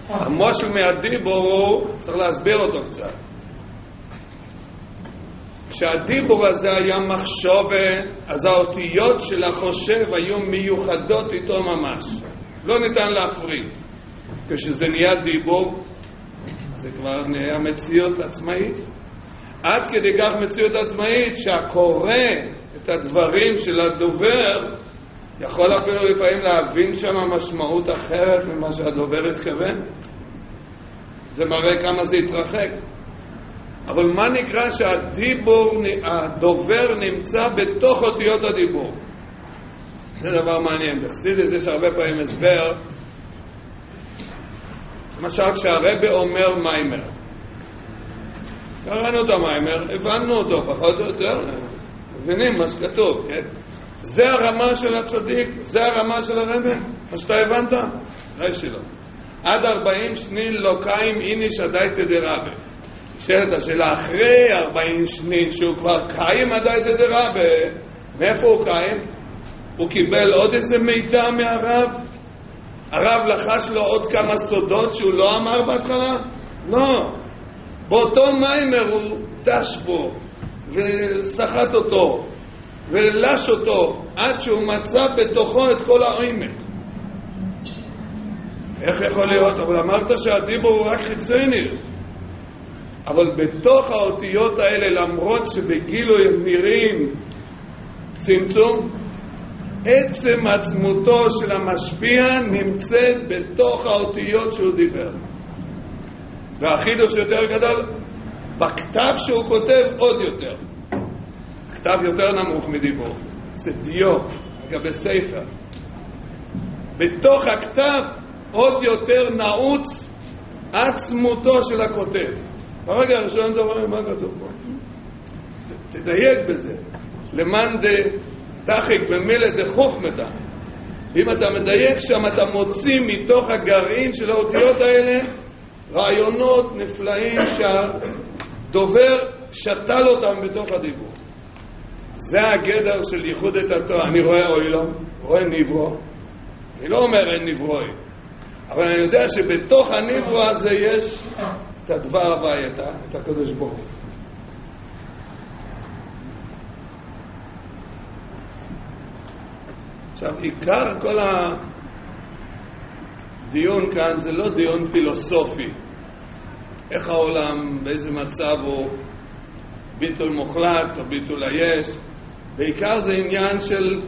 המשהו מהדיבור צריך להסביר אותו קצת. כשהדיבור הזה היה מחשבה, אז האותיות של החושב היו מיוחדות איתו ממש. לא ניתן להפריד. כשזה נהיה דיבור, זה כבר נהיה מציאות עצמאית. עד כדי כך מציאות עצמאית שהקורא את הדברים של הדובר יכול אפילו לפעמים להבין שם משמעות אחרת ממה שהדובר התכוון. זה מראה כמה זה התרחק. אבל מה נקרא שהדובר נמצא בתוך אותיות הדיבור? זה דבר מעניין. בחסידות יש הרבה פעמים הסבר. למשל כשהרבי אומר מיימר, קראנו את המיימר, הבנו אותו פחות או יותר, מבינים מה שכתוב, כן? זה הרמה של הצדיק, זה הרמה של הרבי, מה שאתה הבנת? לא שלא. עד 40 שנין לא קיים איניש עדייתא דרבי. שאלת השאלה, אחרי 40 שנין שהוא כבר קיים עדייתא דרבי, מאיפה הוא קיים? הוא קיבל עוד איזה מידע מהרב? הרב לחש לו עוד כמה סודות שהוא לא אמר בהתחלה? לא. באותו מיימר הוא דש בו וסחט אותו ולש אותו עד שהוא מצא בתוכו את כל העומק. איך יכול להיות? אבל אמרת שהדיבור הוא רק חיצוני. אבל בתוך האותיות האלה, למרות שבגילוי הם נראים צמצום, עצם עצמותו של המשפיע נמצאת בתוך האותיות שהוא דיבר. והחידוש יותר גדול, בכתב שהוא כותב עוד יותר. כתב יותר נמוך מדיבור. זה דיו, לגבי ספר. בתוך הכתב עוד יותר נעוץ עצמותו של הכותב. ברגע הראשון דבר, מה כתוב פה? תדייק בזה. למען תחיק במילה דחוכמתה. אם אתה מדייק שם, אתה מוציא מתוך הגרעין של האותיות האלה רעיונות נפלאים שהדובר שתל אותם בתוך הדיבור. זה הגדר של ייחוד את התורה. אני רואה אוילום, רואה נברו. אני לא אומר אין נברואי, אבל אני יודע שבתוך הנברו הזה יש את הדבר הווייתא, את הקדוש ברוך הוא. עכשיו, עיקר כל הדיון כאן זה לא דיון פילוסופי. איך העולם, באיזה מצב הוא ביטול מוחלט או ביטול היש. בעיקר זה עניין של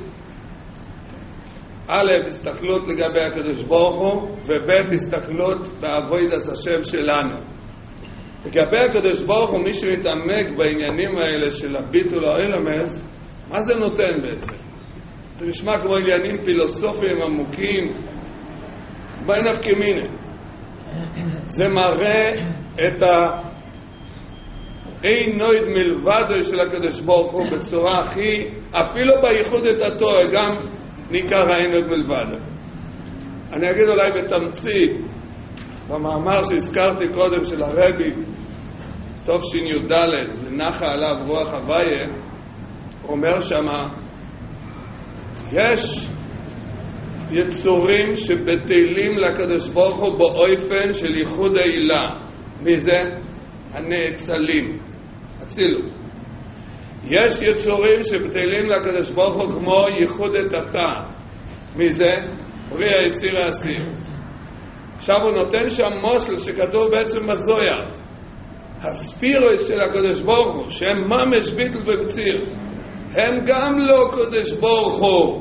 א', הסתכלות לגבי הקדוש ברוך הוא, וב', הסתכלות בעבודת השם שלנו. לגבי הקדוש ברוך הוא, מי שמתעמק בעניינים האלה של הביטול האילמס, מה זה נותן בעצם? זה נשמע כמו עניינים פילוסופיים עמוקים, מה נפקא מינה? זה מראה את אין נויד מלבדו של הקדוש ברוך הוא בצורה הכי, אפילו בייחוד את התורה, גם ניכר האין נויד מלבדו. אני אגיד אולי בתמצית, במאמר שהזכרתי קודם של הרבי, טוב שי"ד, ונחה עליו רוח הוויה, הוא אומר שמה, יש יצורים שבטלים לקדוש ברוך הוא באופן של ייחוד העילה. מי זה? הנאצלים, אצילות. יש יצורים שבטלים לקדוש ברוך הוא כמו ייחוד את התא. מי זה? פרי היציר העשיר. עכשיו הוא נותן שם מושל שכתוב בעצם בזויה. הספירוס של הקדוש ברוך הוא, שהם ממש ביטל בקציר, הם גם לא קדוש ברוך הוא.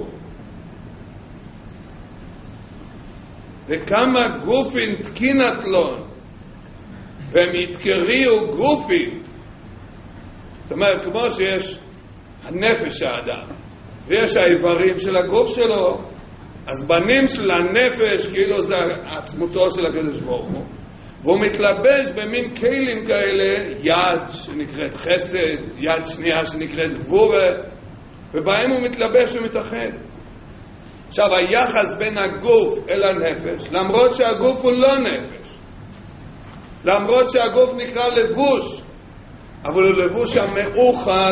וכמה גופין תקינת לון, והם יתקריאו גופים. זאת אומרת, כמו שיש הנפש האדם, ויש האיברים של הגוף שלו, אז בנים של הנפש, כאילו זה עצמותו של הקדוש ברוך הוא. והוא מתלבש במין כלים כאלה, יד שנקראת חסד, יד שנייה שנקראת גבורה, ובהם הוא מתלבש ומתאחד. עכשיו, היחס בין הגוף אל הנפש, למרות שהגוף הוא לא נפש, למרות שהגוף נקרא לבוש, אבל הוא לבוש המאוחד.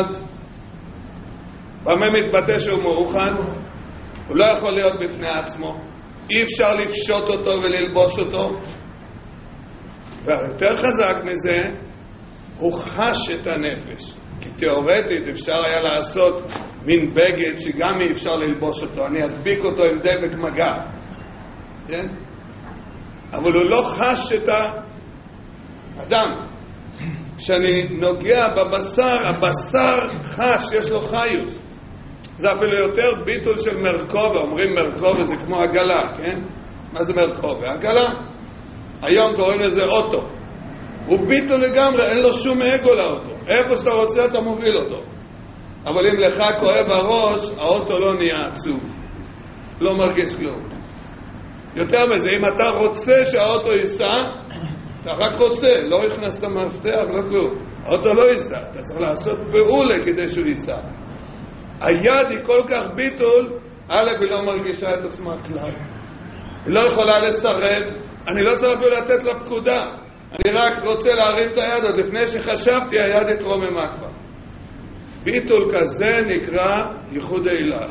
במה מתבטא שהוא מאוחד? הוא לא יכול להיות בפני עצמו, אי אפשר לפשוט אותו וללבוש אותו. והיותר חזק מזה, הוא חש את הנפש, כי תיאורטית אפשר היה לעשות מין בגד שגם אי אפשר ללבוש אותו, אני אדביק אותו עם דבק מגע, כן? אבל הוא לא חש את האדם. כשאני נוגע בבשר, הבשר חש, יש לו חיוס. זה אפילו יותר ביטול של מרכובה. אומרים מרכובה זה כמו עגלה, כן? מה זה מרכובה? עגלה. היום קוראים לזה אוטו. הוא ביטול לגמרי, אין לו שום אגו לאוטו. איפה שאתה רוצה אתה מוביל אותו. אבל אם לך כואב הראש, האוטו לא נהיה עצוב. לא מרגיש כלום. יותר מזה, אם אתה רוצה שהאוטו ייסע, אתה רק רוצה, לא הכנסת מפתח, לא כלום. האוטו לא ייסע, אתה צריך לעשות פעולה כדי שהוא ייסע. היד היא כל כך ביטול, א' היא לא מרגישה את עצמה כלל. היא לא יכולה לסרב, אני לא צריך אפילו לתת לה פקודה. אני רק רוצה להרים את היד, עוד לפני שחשבתי היד התרוממה כבר. ביטול כזה נקרא ייחוד האילה.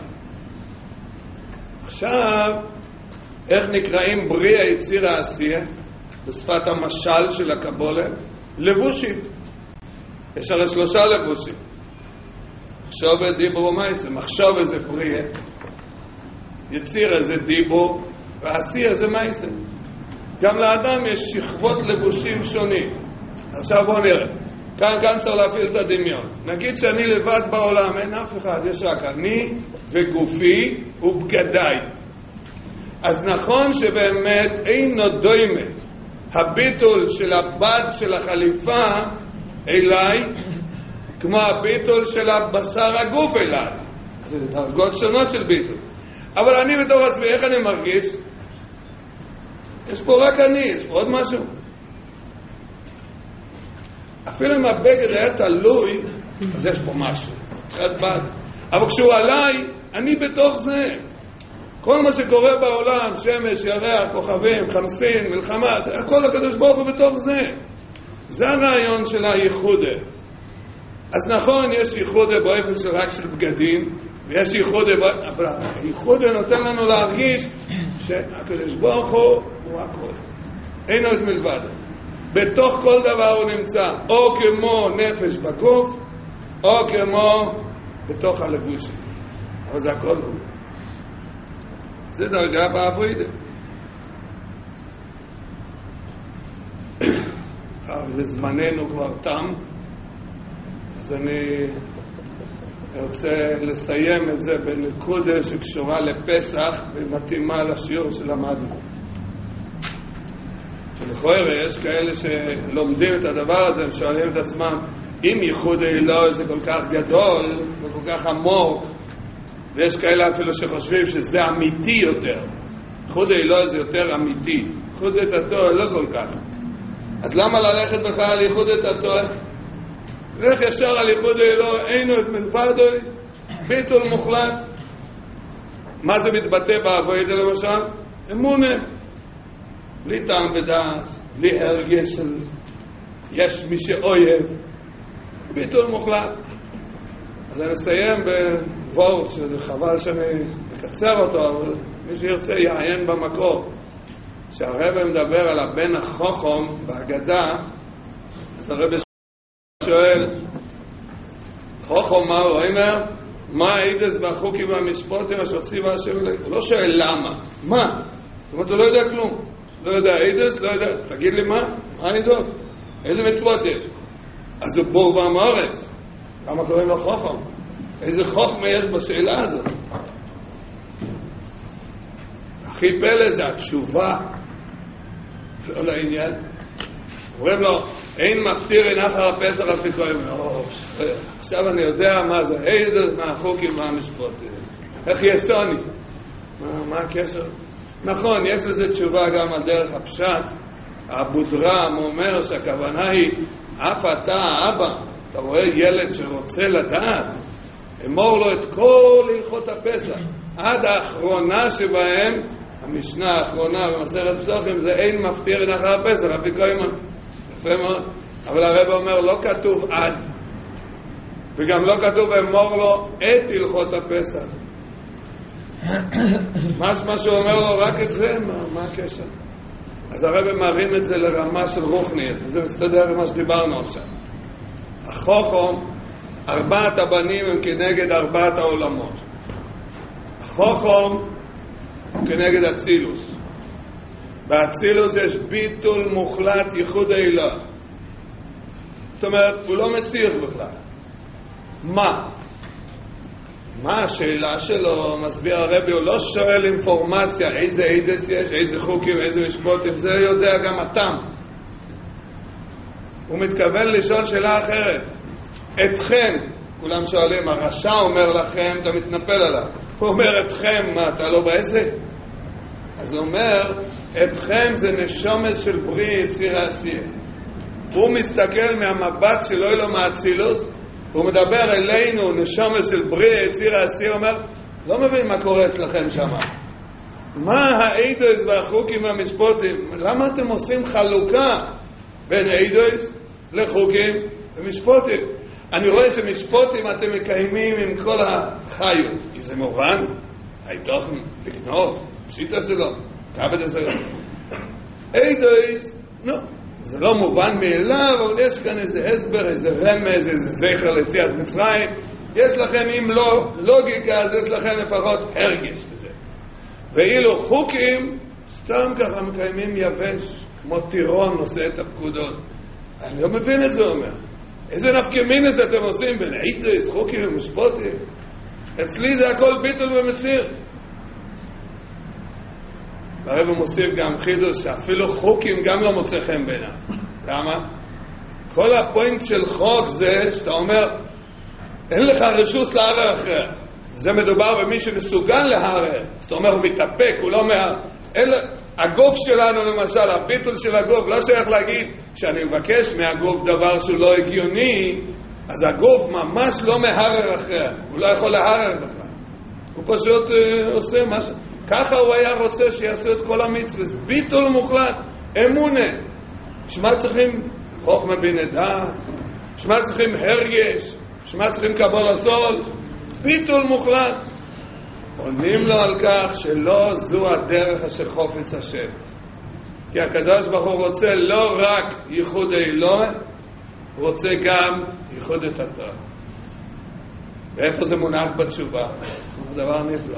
עכשיו, איך נקראים בריא היציר העשייה? בשפת המשל של הקבולה, לבושים. יש הרי 3 לבושים. מחשוב דיבור ומייסה. מחשוב איזה בריא, יציר איזה דיבור, ועשייה איזה מייסה. גם לאדם יש שכבות לבושים שונים. עכשיו בואו נראה. כאן צריך להפעיל את הדמיון. נגיד שאני לבד בעולם, אין אף אחד, יש רק אני וגופי ובגדיי. אז נכון שבאמת אין דומה הביטול של הבד של החליפה אליי כמו הביטול של הבשר הגוף אליי. זה דרגות שונות של ביטול. אבל אני בתור עצמי, איך אני מרגיש? יש פה רק אני, יש פה עוד משהו. אפילו אם הבגד היה תלוי, אז יש פה משהו. אבל כשהוא עליי, אני בתוך זה. כל מה שקורה בעולם, שמש, ירח, כוכבים, חמסין, מלחמה, הכל הקדוש ברוך הוא בתוך זה. זה הרעיון של הייחודה. אז נכון, יש ייחודה באופן של רק של בגדים, ויש ייחודה, אבל הייחודה נותן לנו להרגיש שהקדוש ברוך הוא הכל. אין עוד מלבד. בתוך כל דבר הוא נמצא, או כמו נפש בגוף, או כמו בתוך הלבוש. אבל זה הכל הוא. זה דרגה בעבודה. וזמננו כבר תם, אז אני רוצה לסיים את זה בנקודה שקשורה לפסח ומתאימה לשיעור שלמדנו. שלכאורה יש כאלה שלומדים את הדבר הזה, הם שואלים את עצמם, אם ייחוד האלוהי זה כל כך גדול וכל כך עמוק, ויש כאלה אפילו שחושבים שזה אמיתי יותר. ייחוד האלוהי זה יותר אמיתי. ייחוד את התורה לא כל כך. אז למה ללכת בכלל על ייחוד את התורה? לך ישר על ייחוד האלוהי, אינו את מלבדוי, ביטול מוחלט. מה זה מתבטא בעבודה למשל? אמונה. בלי טעם ודעת, בלי הרגש של יש מי שאויב. ביטול מוחלט. אז אני אסיים בוורד, שזה חבל שאני מקצר אותו, אבל מי שירצה יעיין במקור. כשהרבא מדבר על הבן החוכם בהגדה, אז הרבא שואל, חוכם מה הוא אומר? מה העידס והחוקים והמשפוטים אשר ציווה השם אליי? הוא לא שואל למה, מה? זאת אומרת, הוא לא יודע כלום. לא יודע עידס, לא יודע, תגיד לי מה? מה העידות? איזה מצוות יש? אז הוא בור ועם הארץ. למה קוראים לו חוכם? איזה חוכמה יש בשאלה הזאת? הכי פלא זה התשובה, לא לעניין. אומרים לו, אין מפטיר אין אחר הפסח הפיקויים. עכשיו אני יודע מה זה, איזה מהחוקים והמשפט. איך יסוני? מה הקשר? נכון, יש לזה תשובה גם על דרך הפשט. הבודרם אומר שהכוונה היא, אף אתה האבא, אתה רואה ילד שרוצה לדעת, אמור לו את כל הלכות הפסח. עד האחרונה שבהם, המשנה האחרונה במסכת פסוחים, זה אין מפטיר אין אחר הפסח, הפיקויים. יפה מאוד. אבל הרב אומר, לא כתוב עד, וגם לא כתוב אמור לו את הלכות הפסח. מה שהוא אומר לו רק את זה, מה הקשר? אז הרב מרים את זה לרמה של רוחנית, וזה מסתדר עם מה שדיברנו עכשיו. החוכם ארבעת הבנים הם כנגד ארבעת העולמות. החוכם הוא כנגד אצילוס. באצילוס יש ביטול מוחלט ייחוד האלה. זאת אומרת, הוא לא מציח בכלל. מה השאלה שלו? מסביר הרבי, הוא לא שואל אינפורמציה, איזה עדס יש, איזה חוקים, איזה משפוטים, זה יודע גם אתם. הוא מתכוון לשאול שאלה אחרת. אתכם, כולם שואלים, הרשע אומר לכם, אתה מתנפל עליו. הוא אומר אתכם, מה, אתה לא בעסק? אז הוא אומר, אתכם זה נשומס של בריא יציר העשייה. הוא מסתכל מהמבט שלו אלו מהצילוס, הוא מדבר אלינו, נשומס של בריא יציר העשייה, הוא אומר, לא מבין מה קורה אצלכם שם. מה האידויס והחוקים והמשפוטים? למה אתם עושים חלוקה בין אידויס לחוקים ומשפוטים? אני רואה שמשפוטים אתם מקיימים עם כל החיות, כי זה מובן, הייתוך לקנות, פשיטה שלו, כבד הזה. אידויס, זה לא מובן מאליו, אבל יש כאן איזה הסבר, איזה רמז, איזה זכר ליציאת מצרים. יש לכם, אם לא לוגיקה, אז יש לכם לפחות הרגש בזה. ואילו חוקים, סתם ככה מקיימים יבש, כמו טירון נושא את הפקודות. אני לא מבין את זה, אומר. איזה נפקמינס אתם עושים בין אידויס, חוקים ומשפוטים? אצלי זה הכל ביטול ומציר. והרב מוסיף גם חידוש שאפילו חוקים גם לא מוצא חן בעיניו. למה? כל הפוינט של חוק זה שאתה אומר, אין לך רשוס לערער אחר. זה מדובר במי שמסוגל לערער. אז אתה אומר, הוא מתאפק, הוא לא הגוף שלנו למשל, הביטול של הגוף, לא שייך להגיד, כשאני מבקש מהגוף דבר שהוא לא הגיוני, אז הגוף ממש לא מהרר אחר. הוא לא יכול להרער בכלל. הוא פשוט עושה משהו. ככה הוא היה רוצה שיעשו את כל המצוות. ביטול מוחלט, אמונה. שמה צריכים חוכמה בינה דעת, שמה צריכים הרגש, שמה צריכים קבול הסול. ביטול מוחלט. עונים לו על כך שלא זו הדרך אשר חופץ השם. כי הקדוש ברוך הוא רוצה לא רק ייחוד האלוה, הוא רוצה גם ייחוד את התורה. ואיפה זה מונח בתשובה? זה דבר נפלא.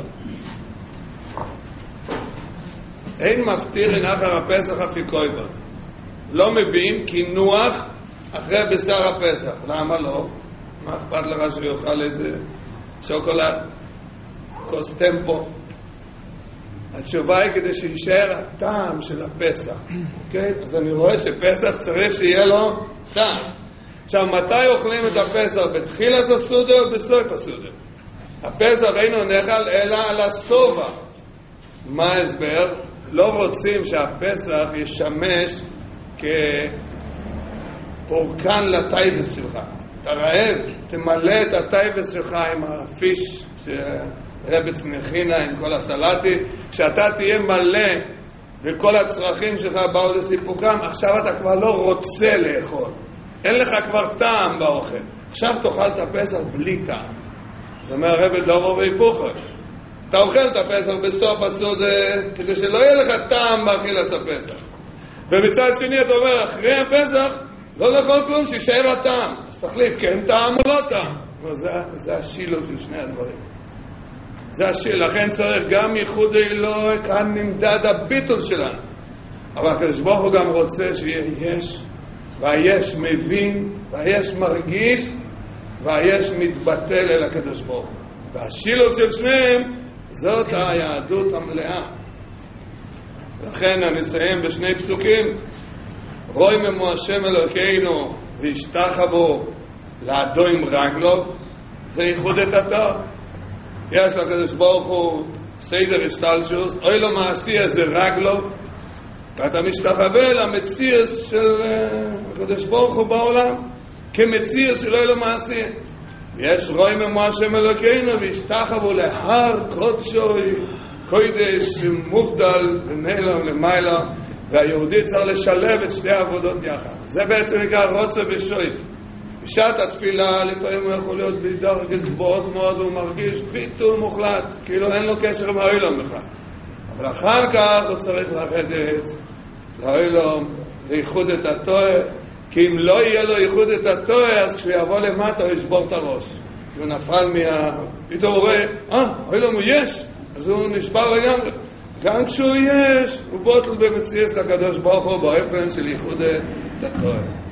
אין מפטיר אחר הפסח אפיקוי בה. לא מבין כי נוח אחרי בשר הפסח. למה לא? מה אכפת לך שיוכל איזה שוקולד, כוס טמפו? התשובה היא כדי שישאר הטעם של הפסח. אוקיי? אז אני רואה שפסח צריך שיהיה לו טעם. עכשיו, מתי אוכלים את הפסח? בתחילת הסעודה או בסוף הסעודה? הפסח אינו נאכל אלא על הסובה. מה ההסבר? לא רוצים שהפסח ישמש כפורקן לטייבס שלך. אתה רעב, תמלא את הטייבס שלך עם הפיש שרבץ נכינה, עם כל הסלטי. כשאתה תהיה מלא וכל הצרכים שלך באו לסיפוקם, עכשיו אתה כבר לא רוצה לאכול. אין לך כבר טעם באוכל. עכשיו תאכל את הפסח בלי טעם. זאת אומרת, הרב דובר והיפוכו. אתה אוכל את הפסח בסוף הסעודה כדי שלא יהיה לך טעם באכילת הפסח. ומצד שני אתה אומר, אחרי הפסח לא לאכול כלום, שישאר הטעם. אז תחליט, כן טעם או לא טעם. זה השילוב של שני הדברים. זה השילוב. לכן צריך גם ייחוד האלוה, כאן נמדד הביטול שלנו. אבל הקדוש ברוך הוא גם רוצה שיהיה יש, והיש מבין, והיש מרגיש, והיש מתבטל אל הקדוש ברוך הוא. והשילוב של שניהם, זאת היהדות המלאה. לכן אני אסיים בשני פסוקים. רוי ממו השם אלוקינו והשתחוו לאדוים רגלו, זה ייחוד את התורה. יש לקדוש ברוך הוא סדר השתלשלות, אוי לו מעשי זה רגלו, ואתה משתחווה למציאס של הקדוש ברוך הוא בעולם כמציאס של אוי לו מעשי. יש רוי ממו השם אלוקינו והשתחוו להר קודשוי קודש מובדל ונעלם למעלה, והיהודי צריך לשלב את שתי העבודות יחד. זה בעצם נקרא רוצה ושויף. בשעת התפילה לפעמים הוא יכול להיות בדרגת גבוהות מאוד, הוא מרגיש ביטול מוחלט, כאילו אין לו קשר עם העולם בכלל. אבל אחר כך הוא צריך לרדת לעולם, לייחוד את התורה, כי אם לא יהיה לו ייחוד את התואר, אז כשהוא יבוא למטה הוא ישבור את הראש. הוא נפל פתאום הוא רואה, אוי לו, הוא יש, אז הוא נשבר לגמרי. גם כשהוא יש, הוא בוטל במציאות לקדוש ברוך הוא באופן של ייחוד את התואר.